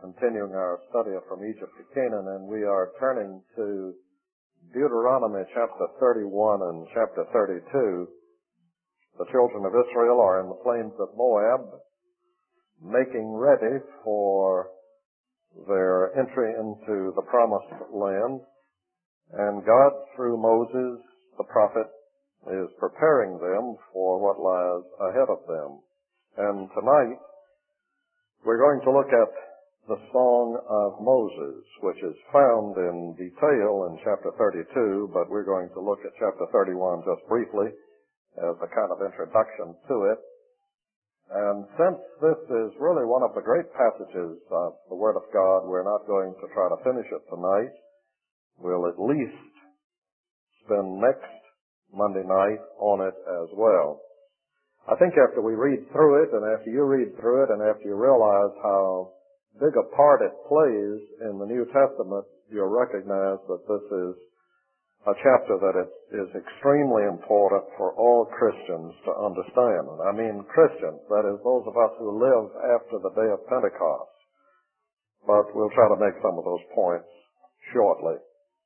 continuing our study from Egypt to Canaan, and we are turning to Deuteronomy chapter 31 and chapter 32. The children of Israel are in the plains of Moab, making ready for their entry into the promised land, and God, through Moses, the prophet, is preparing them for what lies ahead of them. And tonight, we're going to look at the Song of Moses, which is found in detail in chapter 32, but we're going to look at chapter 31 just briefly as a kind of introduction to it. And since this is really one of the great passages of the Word of God, we're not going to try to finish it tonight. We'll at least spend next Monday night on it as well. I think after we read through it, and after you read through it, and after you realize how big a part it plays in the New Testament, you'll recognize that this is a chapter that is extremely important for all Christians to understand. And I mean Christians, that is, those of us who live after the day of Pentecost. But we'll try to make some of those points shortly.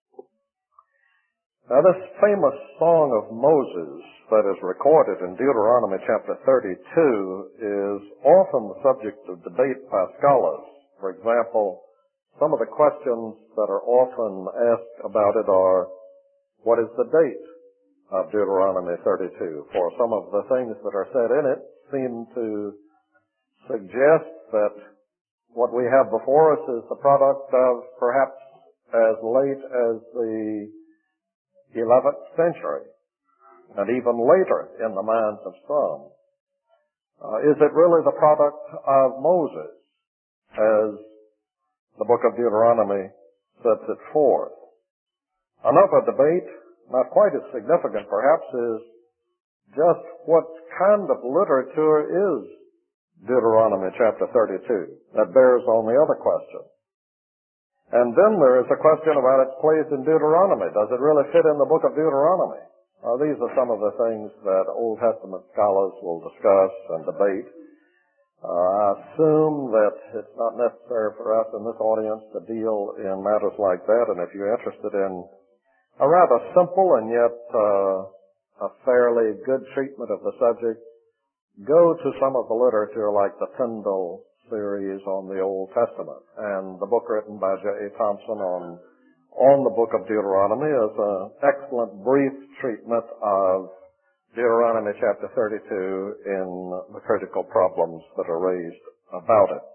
Now, this famous Song of Moses that is recorded in Deuteronomy chapter 32 is often the subject of debate by scholars. For example, some of the questions that are often asked about it are, what is the date of Deuteronomy 32? For some of the things that are said in it seem to suggest that what we have before us is the product of perhaps as late as the 11th century, and even later in the minds of some. Is it really the product of Moses, as the book of Deuteronomy sets it forth? Another debate, not quite as significant perhaps, is just what kind of literature is Deuteronomy chapter 32. That bears on the other question. And then there is a question about its place in Deuteronomy. Does it really fit in the book of Deuteronomy? These are some of the things that Old Testament scholars will discuss and debate. I assume that it's not necessary for us in this audience to deal in matters like that, and if you're interested in a rather simple and yet a fairly good treatment of the subject, go to some of the literature like the Tyndale series on the Old Testament, and the book written by J.A. Thompson on the book of Deuteronomy is an excellent brief treatment of Deuteronomy chapter 32 in the critical problems that are raised about it.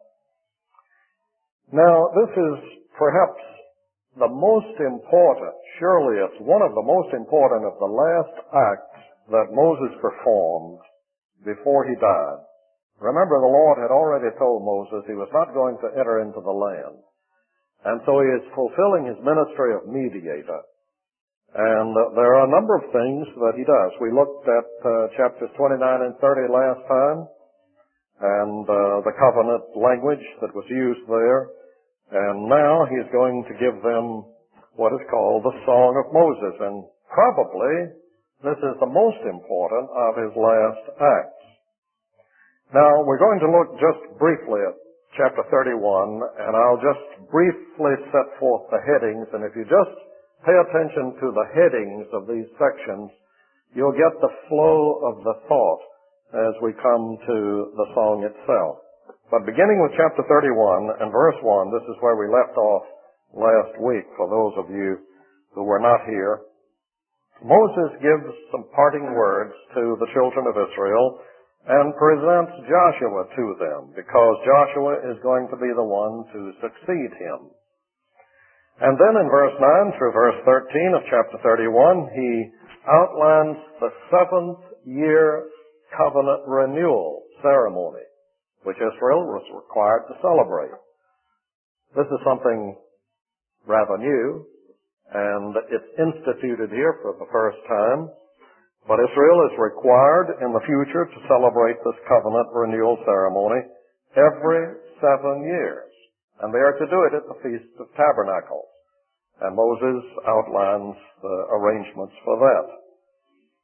Now, this is perhaps the most important, surely it's one of the most important of the last acts that Moses performed before he died. Remember, the Lord had already told Moses he was not going to enter into the land. And so he is fulfilling his ministry of mediator. And there are a number of things that he does. We looked at chapters 29 and 30 last time, and the covenant language that was used there. And now he's going to give them what is called the Song of Moses. And probably this is the most important of his last acts. Now, we're going to look just briefly at chapter 31, and I'll just briefly set forth the headings, and if you just pay attention to the headings of these sections, you'll get the flow of the thought as we come to the song itself. But beginning with chapter 31 and verse 1, this is where we left off last week, for those of you who were not here. Moses gives some parting words to the children of Israel and presents Joshua to them, because Joshua is going to be the one to succeed him. And then in verse 9 through verse 13 of chapter 31, he outlines the 7th year covenant renewal ceremony, which Israel was required to celebrate. This is something rather new, and it's instituted here for the first time. But Israel is required in the future to celebrate this covenant renewal ceremony every 7 years. And they are to do it at the Feast of Tabernacles. And Moses outlines the arrangements for that.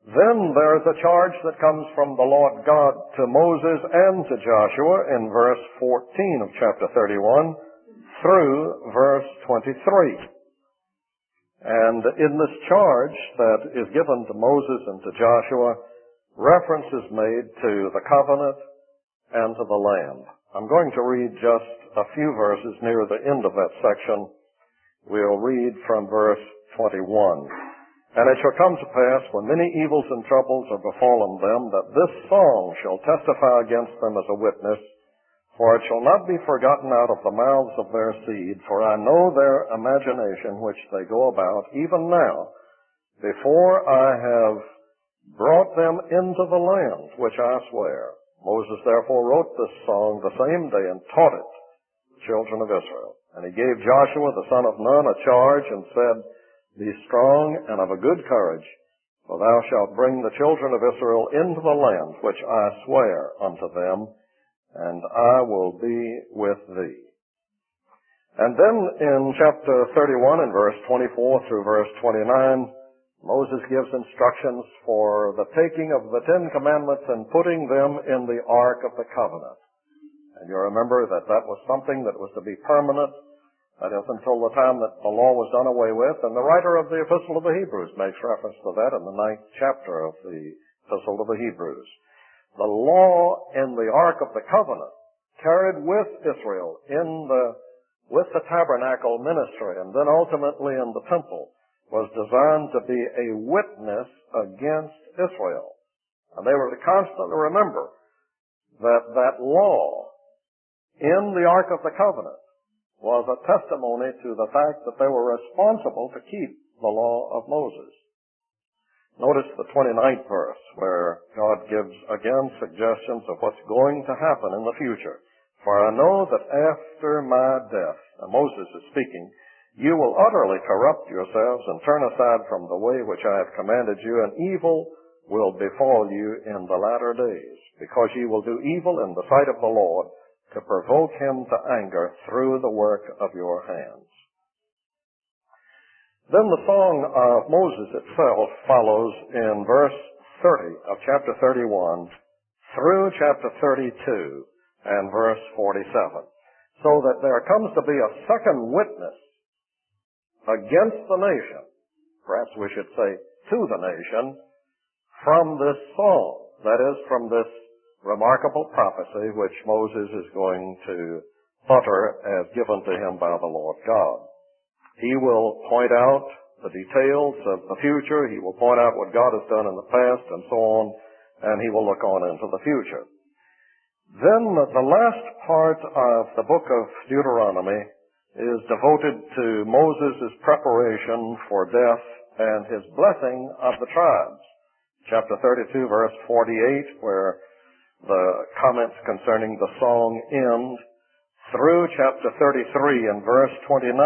Then there is a charge that comes from the Lord God to Moses and to Joshua in verse 14 of chapter 31 through verse 23. And in this charge that is given to Moses and to Joshua, reference is made to the covenant and to the land. I'm going to read just a few verses near the end of that section. We'll read from verse 21. And it shall come to pass, when many evils and troubles are befallen them, that this song shall testify against them as a witness, for it shall not be forgotten out of the mouths of their seed, for I know their imagination which they go about, even now, before I have brought them into the land which I swear. Moses therefore wrote this song the same day and taught it the children of Israel. And he gave Joshua the son of Nun a charge and said, Be strong and of a good courage, for thou shalt bring the children of Israel into the land which I swear unto them, and I will be with thee. And then in chapter 31 and verse 24 through verse 29, Moses gives instructions for the taking of the Ten Commandments and putting them in the Ark of the Covenant. And you remember that that was something that was to be permanent. That is, until the time that the law was done away with. And the writer of the Epistle of the Hebrews makes reference to that in the 9th chapter of the Epistle of the Hebrews. The law in the Ark of the Covenant, carried with Israel with the tabernacle ministry, and then ultimately in the temple, was designed to be a witness against Israel. And they were to constantly remember that that law in the Ark of the Covenant was a testimony to the fact that they were responsible to keep the law of Moses. Notice the 29th verse, where God gives again suggestions of what's going to happen in the future. For I know that after my death, and Moses is speaking, you will utterly corrupt yourselves and turn aside from the way which I have commanded you, and evil will befall you in the latter days, because ye will do evil in the sight of the Lord, to provoke him to anger through the work of your hands. Then the song of Moses itself follows in verse 30 of chapter 31 through chapter 32 and verse 47. So that there comes to be a second witness against the nation, perhaps we should say to the nation, from this song, that is, from this remarkable prophecy which Moses is going to utter as given to him by the Lord God. He will point out the details of the future. He will point out what God has done in the past and so on, and he will look on into the future. Then the last part of the book of Deuteronomy is devoted to Moses' preparation for death and his blessing of the tribes. Chapter 32, verse 48, where the comments concerning the song end, through chapter 33 and verse 29,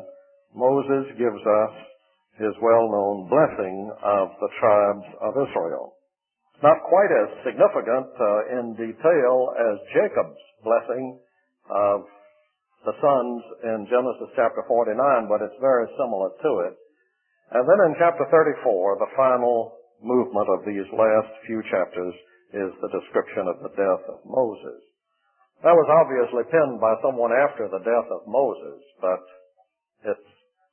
Moses gives us his well-known blessing of the tribes of Israel. Not quite as significant in detail as Jacob's blessing of the sons in Genesis chapter 49, but it's very similar to it. And then in chapter 34, the final movement of these last few chapters is the description of the death of Moses. That was obviously penned by someone after the death of Moses, but it's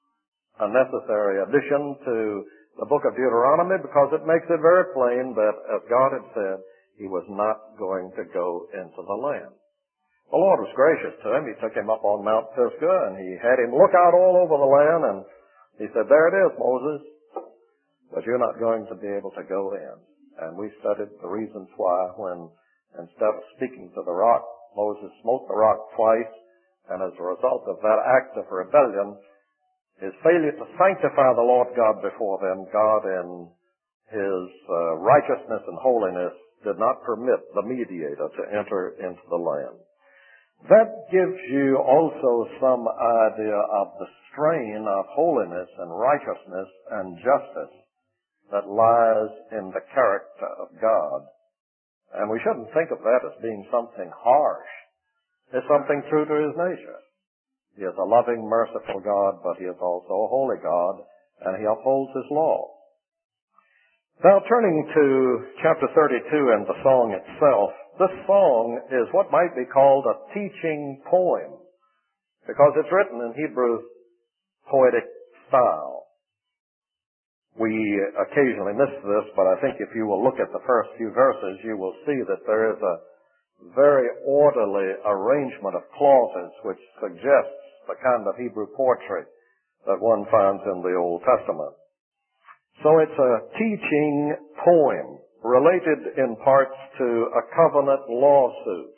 a necessary addition to the book of Deuteronomy because it makes it very plain that, as God had said, he was not going to go into the land. The Lord was gracious to him. He took him up on Mount Pisgah and he had him look out all over the land, and he said, "There it is, Moses, but you're not going to be able to go in." And we studied the reasons why when, instead of speaking to the rock, Moses smote the rock twice, and as a result of that act of rebellion, his failure to sanctify the Lord God before them, God in his righteousness and holiness did not permit the mediator to enter into the land. That gives you also some idea of the strain of holiness and righteousness and justice that lies in the character of God. And we shouldn't think of that as being something harsh. It's something true to his nature. He is a loving, merciful God, but he is also a holy God, and he upholds his law. Now, turning to chapter 32 and the song itself, this song is what might be called a teaching poem, because it's written in Hebrew poetic style. We occasionally miss this, but I think if you will look at the first few verses, you will see that there is a very orderly arrangement of clauses which suggests the kind of Hebrew poetry that one finds in the Old Testament. So it's a teaching poem related in parts to a covenant lawsuit.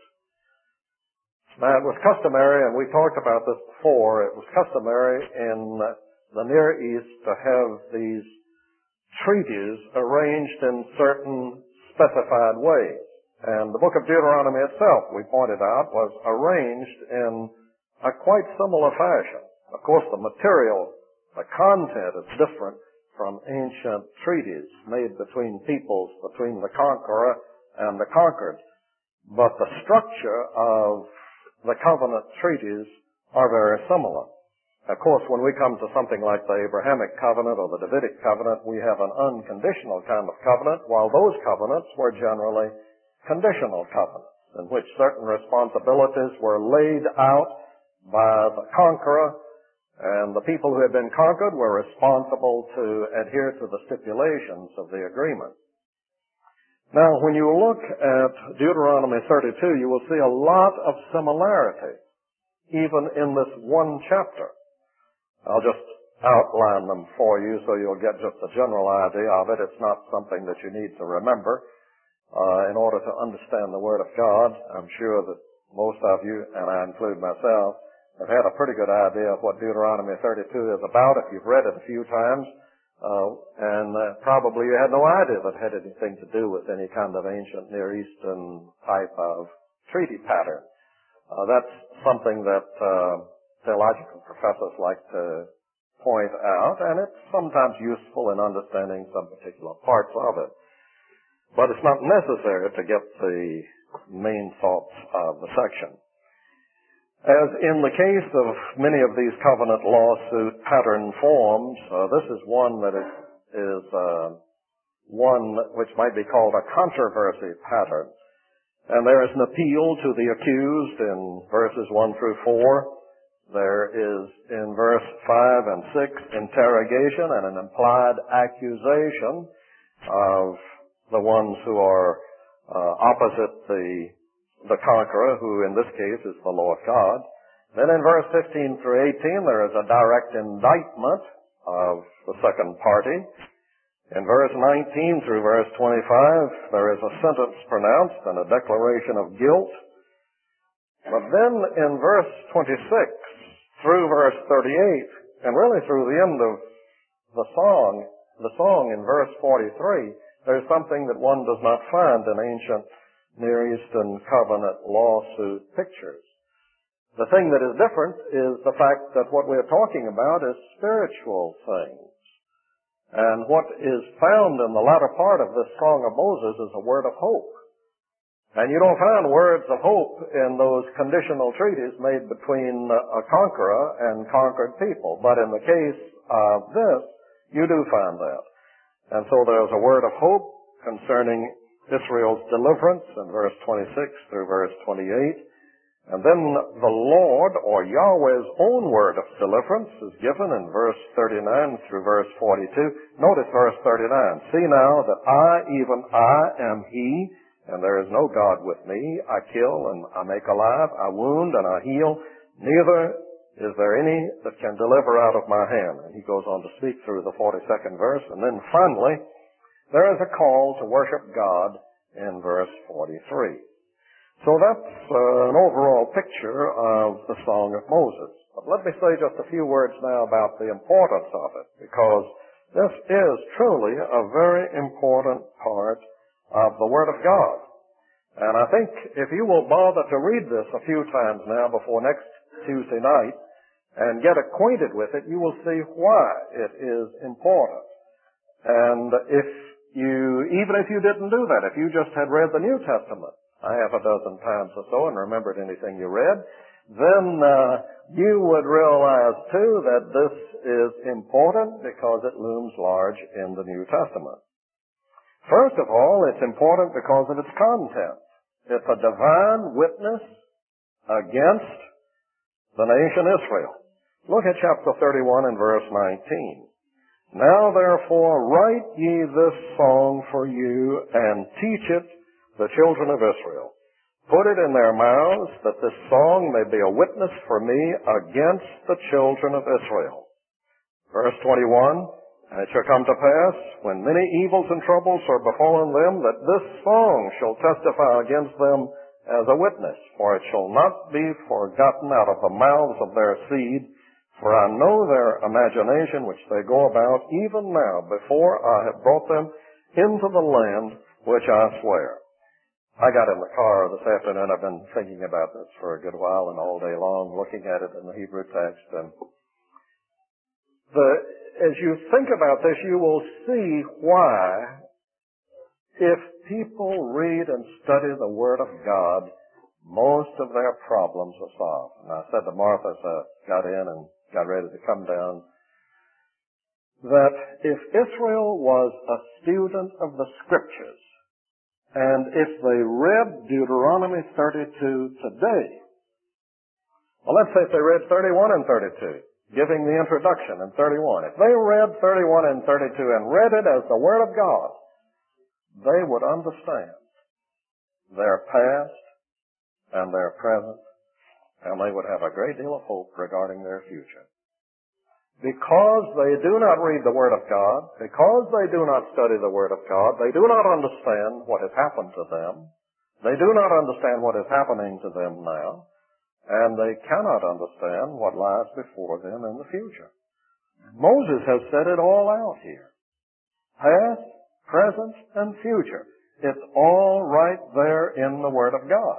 Now, it was customary, and we talked about this before, it was customary in the Near East to have these treaties arranged in certain specified ways. And the book of Deuteronomy itself, we pointed out, was arranged in a quite similar fashion. Of course, the material, the content is different from ancient treaties made between peoples, between the conqueror and the conquered. But the structure of the covenant treaties are very similar. Of course, when we come to something like the Abrahamic covenant or the Davidic covenant, we have an unconditional kind of covenant, while those covenants were generally conditional covenants, in which certain responsibilities were laid out by the conqueror, and the people who had been conquered were responsible to adhere to the stipulations of the agreement. Now, when you look at Deuteronomy 32, you will see a lot of similarity, even in this one chapter. I'll just outline them for you so you'll get just a general idea of it. It's not something that you need to remember in order to understand the Word of God. I'm sure that most of you, and I include myself, have had a pretty good idea of what Deuteronomy 32 is about if you've read it a few times, and probably you had no idea that it had anything to do with any kind of ancient Near Eastern type of treaty pattern. That's something that theological professors like to point out, and it's sometimes useful in understanding some particular parts of it. But it's not necessary to get the main thoughts of the section. As in the case of many of these covenant lawsuit pattern forms, this is one that is one which might be called a controversy pattern. And there is an appeal to the accused in verses 1 through 4. There is in verse 5 and 6 interrogation and an implied accusation of the ones who are opposite the conqueror, who in this case is the Lord God. Then in verse 15 through 18, there is a direct indictment of the second party. In verse 19 through verse 25, there is a sentence pronounced and a declaration of guilt. But then in verse 26 through verse 38, and really through the end of the song in verse 43, there's something that one does not find in ancient Near Eastern covenant lawsuit pictures. The thing that is different is the fact that what we're talking about is spiritual things. And what is found in the latter part of this Song of Moses is a word of hope. And you don't find words of hope in those conditional treaties made between a conqueror and conquered people. But in the case of this, you do find that. And so there's a word of hope concerning Israel's deliverance in verse 26 through verse 28. And then the Lord, or Yahweh's own word of deliverance, is given in verse 39 through verse 42. Notice verse 39. See now that I, even I, am He, and there is no God with me. I kill and I make alive. I wound and I heal. Neither is there any that can deliver out of my hand. And he goes on to speak through the 42nd verse. And then finally, there is a call to worship God in verse 43. So that's an overall picture of the Song of Moses. But let me say just a few words now about the importance of it, because this is truly a very important part of the Word of God. And I think if you will bother to read this a few times now before next Tuesday night and get acquainted with it, you will see why it is important. And even if you didn't do that, if you just had read the New Testament a half a dozen times or so and remembered anything you read, then you would realize too that this is important because it looms large in the New Testament. First of all, it's important because of its content. It's a divine witness against the nation Israel. Look at chapter 31 and verse 19. Now therefore write ye this song for you, and teach it the children of Israel. Put it in their mouths, that this song may be a witness for me against the children of Israel. Verse 21, and it shall come to pass, when many evils and troubles are befallen them, that this song shall testify against them as a witness, for it shall not be forgotten out of the mouths of their seed, for I know their imagination which they go about even now, before I have brought them into the land which I swear. I got in the car this afternoon. I've been thinking about this for a good while and all day long, looking at it in the Hebrew text. And as you think about this, you will see why, if people read and study the Word of God, most of their problems are solved. And I said to Martha as I got in and got ready to come down, that if Israel was a student of the Scriptures, and if they read Deuteronomy 32 today, well, let's say if they read 31 and 32, giving the introduction in 31, if they read 31 and 32 and read it as the Word of God, they would understand their past and their present, and they would have a great deal of hope regarding their future. Because they do not read the Word of God, because they do not study the Word of God, they do not understand what has happened to them, they do not understand what is happening to them now, and they cannot understand what lies before them in the future. Moses has set it all out here. Past, present, and future. It's all right there in the Word of God.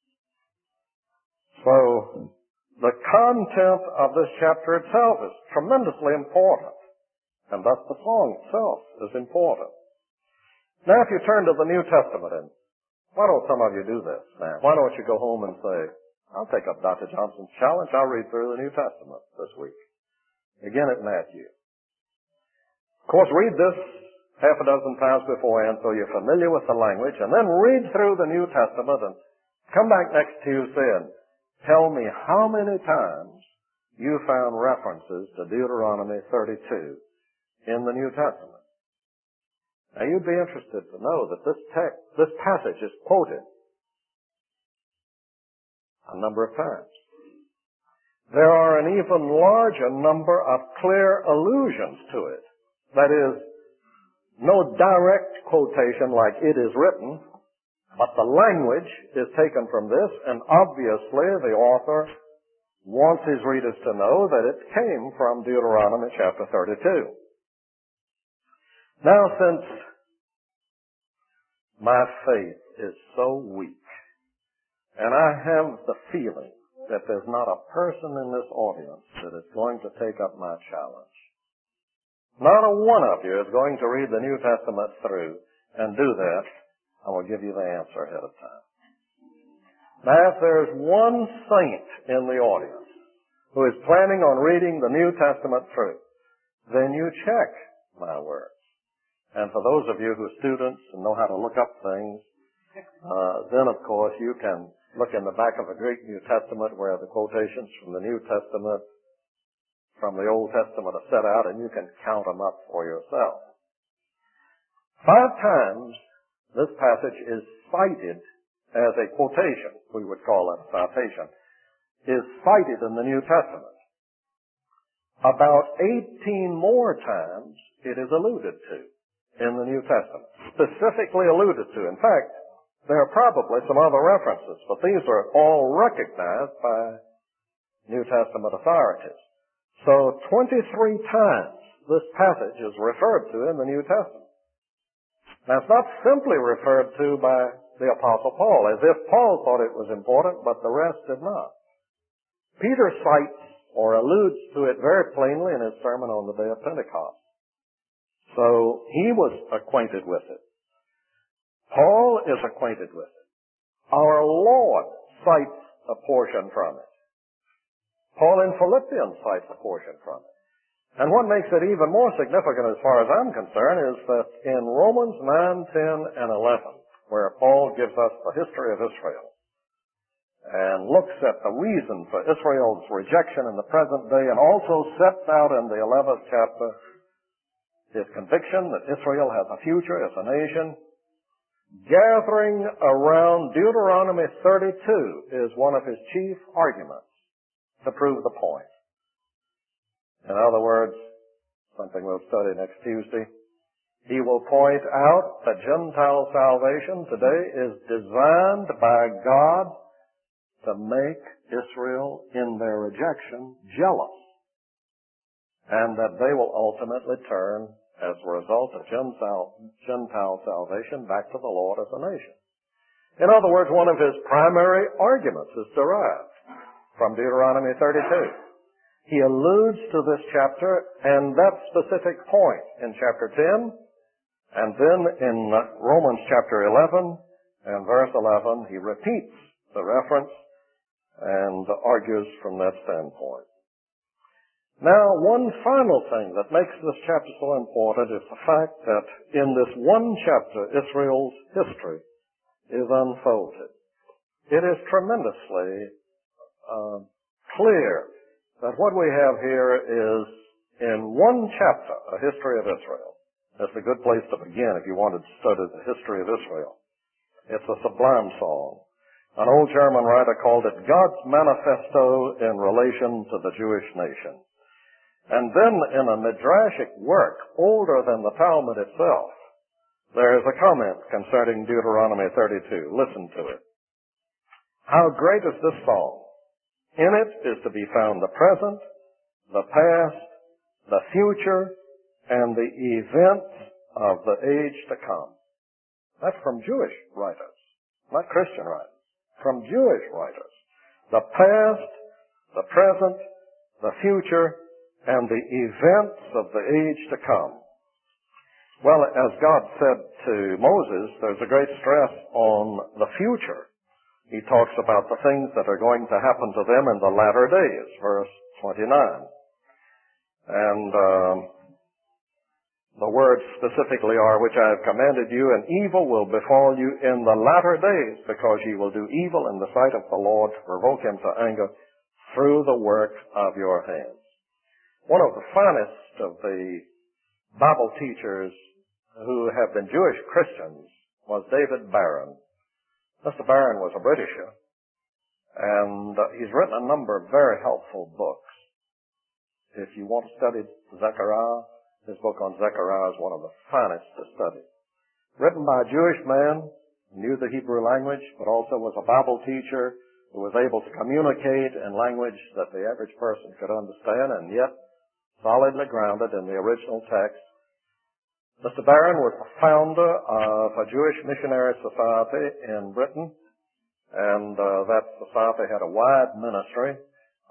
So, the content of this chapter itself is tremendously important. And thus the song itself is important. Now if you turn to the New Testament, and why don't some of you do this now? Why don't you go home and say, I'll take up Dr. Johnson's challenge. I'll read through the New Testament this week. Begin at Matthew. Of course, read this half a dozen times beforehand so you're familiar with the language, and then read through the New Testament and come back next Tuesday and tell me how many times you found references to Deuteronomy 32 in the New Testament. Now you'd be interested to know that this passage is quoted a number of times. There are an even larger number of clear allusions to it. That is, no direct quotation like it is written, but the language is taken from this, and obviously the author wants his readers to know that it came from Deuteronomy chapter 32. Now, since my faith is so weak, and I have the feeling that there's not a person in this audience that is going to take up my challenge, not a one of you is going to read the New Testament through and do that, I will give you the answer ahead of time. Now, if there's one saint in the audience who is planning on reading the New Testament through, then you check my words. And for those of you who are students and know how to look up things, then of course you can look in the back of a Greek New Testament where the quotations from the New Testament, from the Old Testament are set out, and you can count them up for yourself. 5 times this passage is cited as a quotation, we would call it a citation, is cited in the New Testament. About 18 more times it is alluded to in the New Testament, specifically alluded to. In fact, there are probably some other references, but these are all recognized by New Testament authorities. So 23 times this passage is referred to in the New Testament. Now, it's not simply referred to by the Apostle Paul, as if Paul thought it was important, but the rest did not. Peter cites or alludes to it very plainly in his sermon on the day of Pentecost. So he was acquainted with it. Paul is acquainted with it. Our Lord cites a portion from it. Paul in Philippians cites a portion from it. And what makes it even more significant as far as I'm concerned is that in Romans 9, 10, and 11, where Paul gives us the history of Israel and looks at the reason for Israel's rejection in the present day, and also sets out in the 11th chapter his conviction that Israel has a future as a nation, gathering around Deuteronomy 32 is one of his chief arguments to prove the point. In other words, something we'll study next Tuesday, he will point out that Gentile salvation today is designed by God to make Israel in their rejection jealous, and that they will ultimately turn as a result of Gentile salvation back to the Lord as a nation. In other words, one of his primary arguments is derived from Deuteronomy 32. He alludes to this chapter and that specific point in chapter 10, and then in Romans chapter 11 and verse 11, he repeats the reference and argues from that standpoint. Now, one final thing that makes this chapter so important is the fact that in this one chapter, Israel's history is unfolded. It is tremendously clear that what we have here is, in one chapter, a history of Israel. That's a good place to begin if you wanted to study the history of Israel. It's a sublime song. An old German writer called it God's manifesto in relation to the Jewish nation. And then in a midrashic work, older than the Talmud itself, there is a comment concerning Deuteronomy 32. Listen to it. How great is this song! In it is to be found the present, the past, the future, and the events of the age to come. That's from Jewish writers, not Christian writers. From Jewish writers. The past, the present, the future, and the events of the age to come. Well, as God said to Moses, there's a great stress on the future. He talks about the things that are going to happen to them in the latter days, verse 29. And the words specifically are, which I have commanded you, and evil will befall you in the latter days, because ye will do evil in the sight of the Lord to provoke him to anger through the work of your hands. One of the finest of the Bible teachers who have been Jewish Christians was David Barron. Mr. Barron was a Britisher, and he's written a number of very helpful books. If you want to study Zechariah, his book on Zechariah is one of the finest to study. Written by a Jewish man who knew the Hebrew language, but also was a Bible teacher who was able to communicate in language that the average person could understand, and yet solidly grounded in the original text. Mr. Barron was the founder of a Jewish missionary society in Britain, and that society had a wide ministry.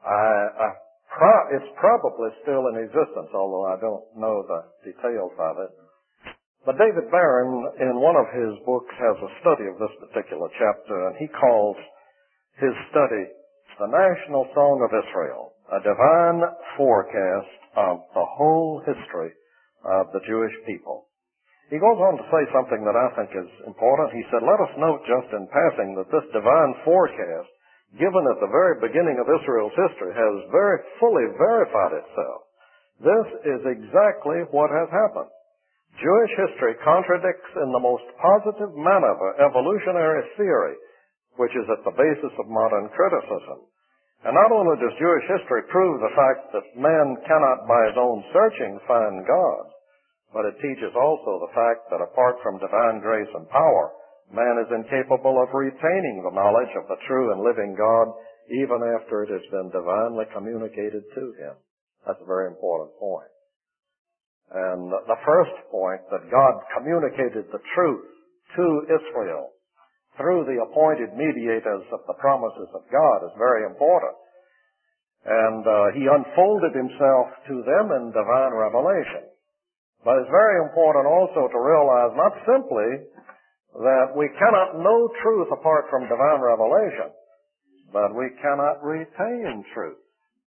It's probably still in existence, although I don't know the details of it. But David Barron, in one of his books, has a study of this particular chapter, and he calls his study The National Song of Israel, a divine forecast of the whole history of the Jewish people. He goes on to say something that I think is important. He said, let us note just in passing that this divine forecast, given at the very beginning of Israel's history, has very fully verified itself. This is exactly what has happened. Jewish history contradicts in the most positive manner the evolutionary theory, which is at the basis of modern criticism. And not only does Jewish history prove the fact that man cannot by his own searching find God, but it teaches also the fact that apart from divine grace and power, man is incapable of retaining the knowledge of the true and living God even after it has been divinely communicated to him. That's a very important point. And the first point, that God communicated the truth to Israel through the appointed mediators of the promises of God, is very important. And he unfolded himself to them in divine revelation. But it's very important also to realize not simply that we cannot know truth apart from divine revelation, but we cannot retain truth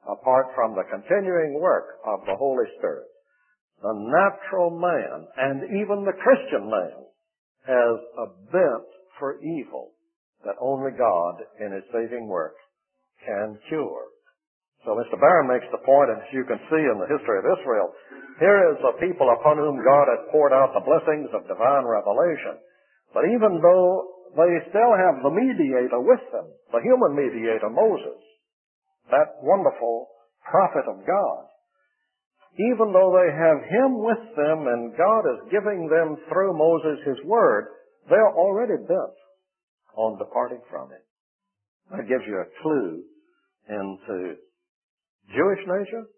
apart from the continuing work of the Holy Spirit. The natural man, and even the Christian man, has a bent for evil that only God, in His saving work, can cure. So Mr. Barron makes the point, and as you can see in the history of Israel, here is a people upon whom God has poured out the blessings of divine revelation. But even though they still have the mediator with them, the human mediator, Moses, that wonderful prophet of God, even though they have him with them and God is giving them through Moses His word, they're already bent on departing from Him. That gives you a clue into Jewish nature?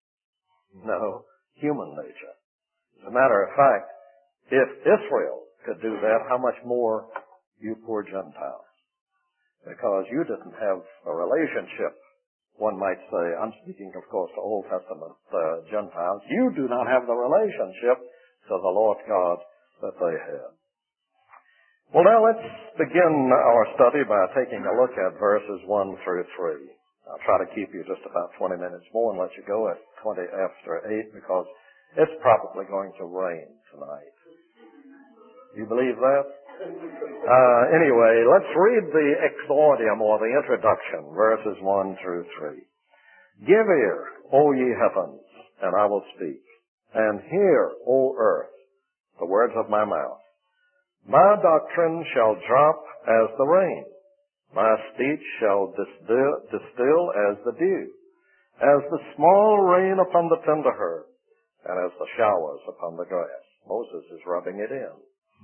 No, human nature. As a matter of fact, if Israel could do that, how much more you poor Gentiles? Because you didn't have a relationship, one might say. I'm speaking, of course, to Old Testament Gentiles. You do not have the relationship to the Lord God that they had. Well, now let's begin our study by taking a look at verses 1 through 3. I'll try to keep you just about 20 minutes more and let you go at 20 after 8 because it's probably going to rain tonight. You believe that? Anyway, let's read the exordium or the introduction, verses 1 through 3. Give ear, O ye heavens, and I will speak, and hear, O earth, the words of my mouth. My doctrine shall drop as the rain. My speech shall distill as the dew, as the small rain upon the tender herb, and as the showers upon the grass. Moses is rubbing it in.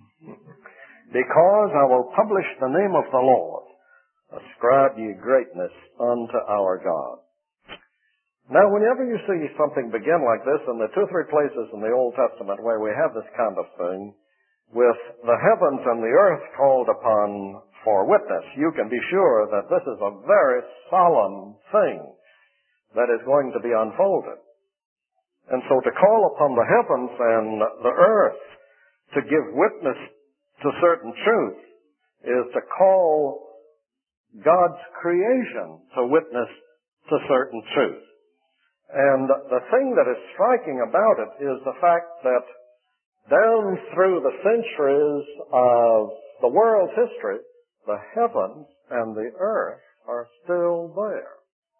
Because I will publish the name of the Lord, ascribe ye greatness unto our God. Now, whenever you see something begin like this, and there are 2 or 3 places in the Old Testament where we have this kind of thing, with the heavens and the earth called upon for witness, you can be sure that this is a very solemn thing that is going to be unfolded. And so to call upon the heavens and the earth to give witness to certain truth is to call God's creation to witness to certain truth. And the thing that is striking about it is the fact that down through the centuries of the world's history, the heavens and the earth are still there.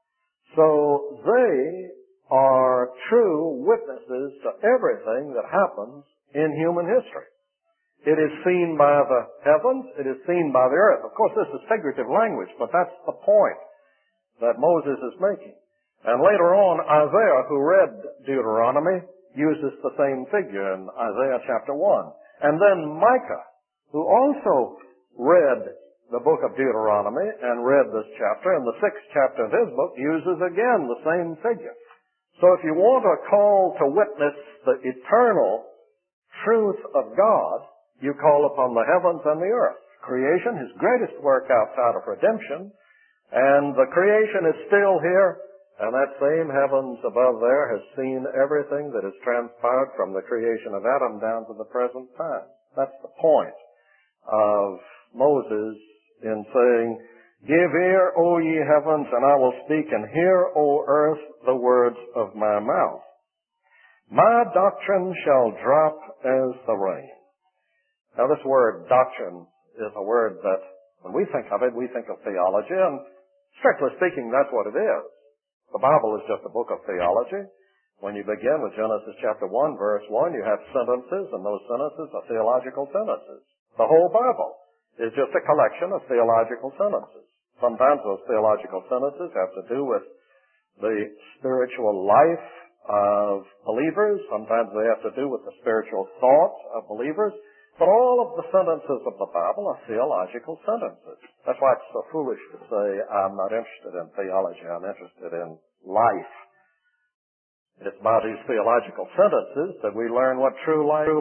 So they are true witnesses to everything that happens in human history. It is seen by the heavens, it is seen by the earth. Of course, this is figurative language, but that's the point that Moses is making. And later on, Isaiah, who read Deuteronomy, uses the same figure in Isaiah chapter 1. And then Micah, who also read the book of Deuteronomy and read this chapter, and the 6th chapter of his book uses again the same figure. So if you want a call to witness the eternal truth of God, you call upon the heavens and the earth. Creation, His greatest work outside of redemption, and the creation is still here, and that same heavens above there has seen everything that has transpired from the creation of Adam down to the present time. That's the point of Moses in saying, Give ear, O ye heavens, and I will speak, and hear, O earth, the words of my mouth. My doctrine shall drop as the rain. Now this word doctrine is a word that, when we think of it, we think of theology, and strictly speaking, that's what it is. The Bible is just a book of theology. When you begin with Genesis chapter 1, verse 1, you have sentences, and those sentences are theological sentences. The whole Bible is just a collection of theological sentences. Sometimes those theological sentences have to do with the spiritual life of believers. Sometimes they have to do with the spiritual thoughts of believers. But all of the sentences of the Bible are theological sentences. That's why it's so foolish to say, I'm not interested in theology, I'm interested in life. It's by these theological sentences that we learn what true life is.